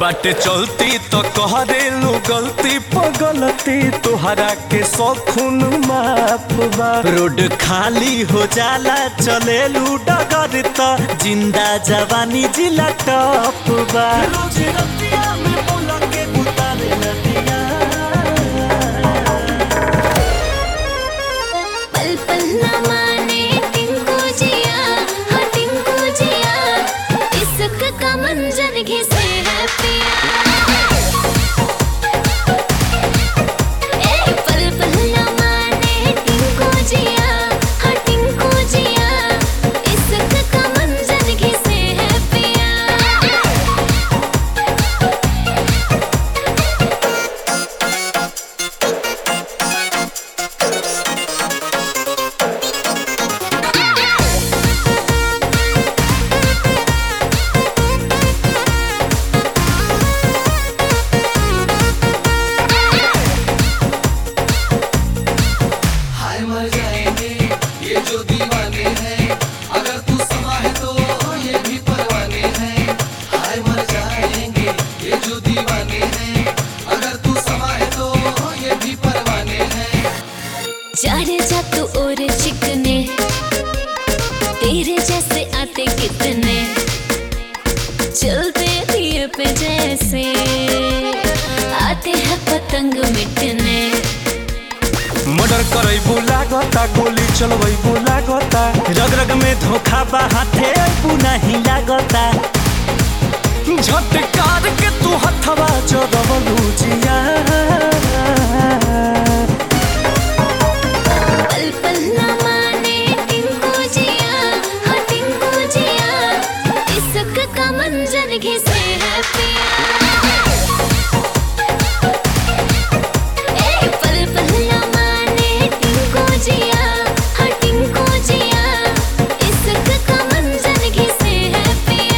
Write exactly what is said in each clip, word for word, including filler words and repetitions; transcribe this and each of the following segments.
बाटे चलती तो कहरेलू गलती पगलती तोहरा के सौखुन माफ बा। रोड खाली हो जाला चलेलू डगर त जिंदा जवानी जिला टप बा। रोज रतिया में बोला के उतारे नदिया पल पल ना माने टिंकू जिया, हाँ टिंकू जिया, इश्क का मंजर घिसे है पिया। ए पल पल ना माने टिंकू जिया, हाँ टिंकू जिया, इश्क का मंजर घिसे है पिया। मर जाएंगे ये जो दीवाने हैं, अगर तू समा है तो ये भी परवाने हैं। हाय मर जाएंगे ये जो दीवाने हैं, अगर तू समा है तो ये भी परवाने हैं। जाने जा तू और चिकने, तेरे जैसे आते कितने, चलते दिए पे जैसे आते हैं पतंग मिटने। मर्डर करैबू लागता गोली चलबैबू लागता रग रग में धोखा बा हाथे अबू नहीं लागता। झटकार के तू हथवा चोरवलू जिया पल पल ना माने टिंकू जिया, हाँ टिंकू जिया, इश्क का मंजर घिसे है पिया। ए पल पल ना माने टिंकू जिया, हाँ टिंकू जिया, इश्क का मंजर घिसे है पिया।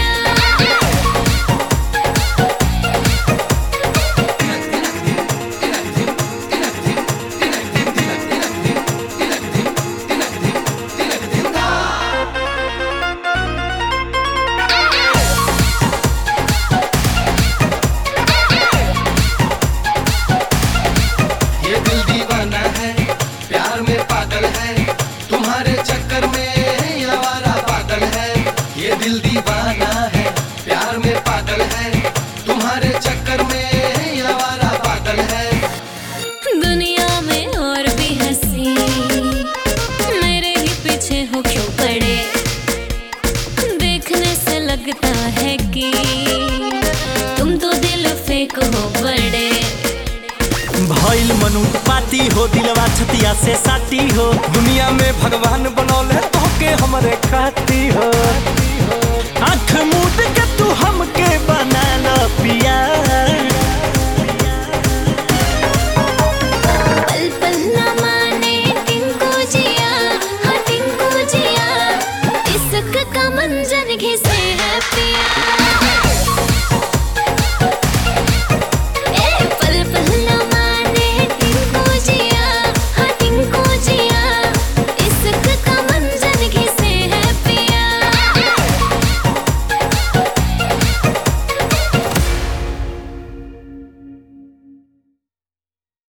ये दिल दीवाना है, प्यार में पागल है, तुम्हारे चक्कर में ये आवारा पागल है। ये दिल दीवाना है, प्यार में पागल है, तुम्हारे चक्कर में ये आवारा पागल है। दुनिया में और भी हंसी मेरे ही पीछे हो क्यों पड़े, देखने से लगता है कि तुम तो दिल फेंक हो बड़े। भइल मनुख पाती हो दिलवा छतिया से साटी हो दुनिया में भगवान बनौले तोके हमरे खाती हो। आँख मूंद के तू हमके बना ल पिया।